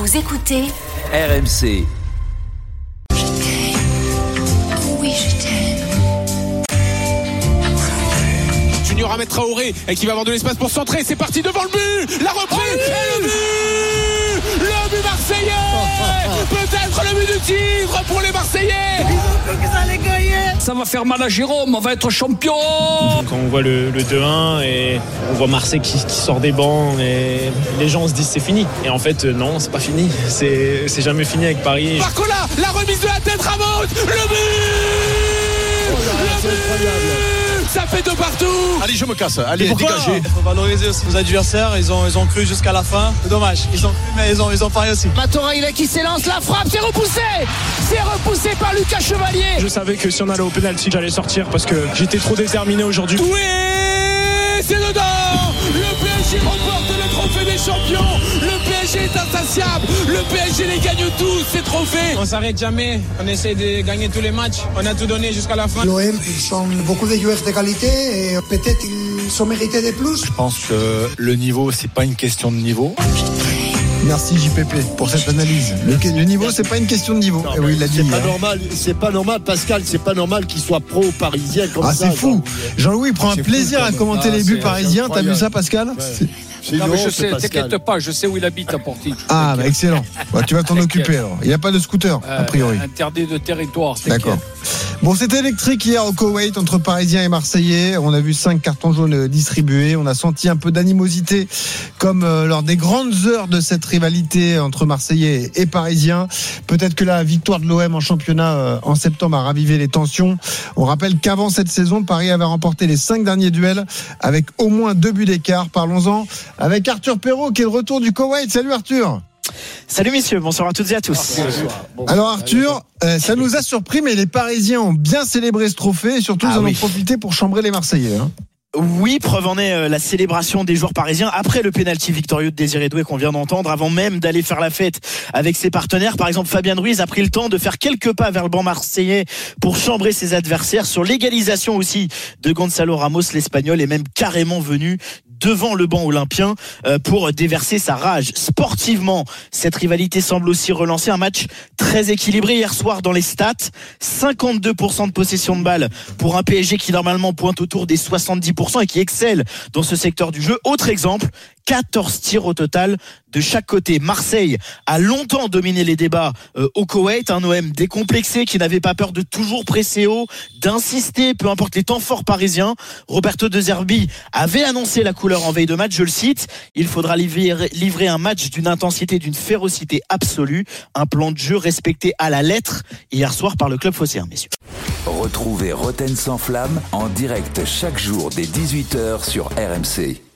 Vous écoutez RMC. Junior Ahmed Traoré et qui va avoir de l'espace pour centrer. C'est parti devant le but. La reprise et le but. Le but marseillais. Peut-être le but du Tigre pour les Marseillais. Ça va faire mal à Jérôme, on va être champion. Quand on voit le 2-1 et on voit Marseille qui sort des bancs et les gens se disent c'est fini. Et en fait non, c'est pas fini. C'est jamais fini avec Paris. Barcola, la remise de la tête, Ramos. Le but. Ça fait de partout. Allez, je me casse. Allez, dégagez. Il faut valoriser aussi nos adversaires. Ils ont cru jusqu'à la fin. C'est dommage. Ils ont cru, mais ils ont parié aussi. Matoraïla qui s'élance, la frappe, c'est repoussé par Lucas Chevalier. Je savais que si on allait au penalty, j'allais sortir parce que j'étais trop déterminé aujourd'hui. Oui, c'est dedans. Le PSG remporte le trophée des champions. Le PSG est insatiable. Le PSG les gagne tous, ces trophées. On s'arrête jamais. On essaie de gagner tous les matchs. On a tout donné jusqu'à la fin. L'OM, ils sont beaucoup de joueurs de qualité et peut-être ils sont mérités de plus. Je pense que le niveau, c'est pas une question de niveau. Merci JPP pour cette analyse. Le niveau, c'est pas une question de niveau. Non, oui, il l'a dit. C'est pas normal, Pascal. C'est pas normal qu'il soit pro-parisien comme ça. Ah, c'est fou. Jean-Louis prend un plaisir à commenter les buts parisiens. T'as vu ça, Pascal? Non, mais je sais, t'inquiète pas, je sais où il habite à Portique. Ah, bah excellent. Bah, tu vas t'en occuper alors. Il n'y a pas de scooter, a priori. Interdit de territoire. D'accord. Bon, c'était électrique hier au Koweït entre Parisiens et Marseillais. On a vu 5 cartons jaunes distribués. On a senti un peu d'animosité comme lors des grandes heures de cette rivalité entre Marseillais et Parisiens. Peut-être que la victoire de l'OM en championnat en septembre a ravivé les tensions. On rappelle qu'avant cette saison, Paris avait remporté les 5 derniers duels avec au moins 2 buts d'écart. Parlons-en avec Arthur Perrault qui est le retour du Koweït. Salut Arthur. Salut messieurs, bonsoir à toutes et à tous. Alors Arthur, ça nous a surpris, mais les Parisiens ont bien célébré ce trophée et surtout ils en ont profité pour chambrer les Marseillais. Oui, preuve en est la célébration des joueurs parisiens après le pénalty victorieux de Désiré Doué qu'on vient d'entendre, avant même d'aller faire la fête avec ses partenaires. Par exemple, Fabien Ruiz a pris le temps de faire quelques pas vers le banc marseillais pour chambrer ses adversaires. Sur l'égalisation aussi de Gonzalo Ramos, l'Espagnol est même carrément venu devant le banc olympien pour déverser sa rage. Sportivement, cette rivalité semble aussi relancer un match très équilibré hier soir dans les stats. 52% de possession de balle pour un PSG qui normalement pointe autour des 70% et qui excelle dans ce secteur du jeu. Autre exemple, 14 tirs au total de chaque côté. Marseille a longtemps dominé les débats au Koweït, un OM décomplexé qui n'avait pas peur de toujours presser haut, d'insister, peu importe les temps forts parisiens. Roberto De Zerbi avait annoncé la couleur en veille de match, je le cite: il faudra livrer un match d'une intensité, d'une férocité absolue, un plan de jeu respecté à la lettre hier soir par le club phocéen, messieurs. Retrouvez Roten sans flamme en direct chaque jour dès 18h sur RMC.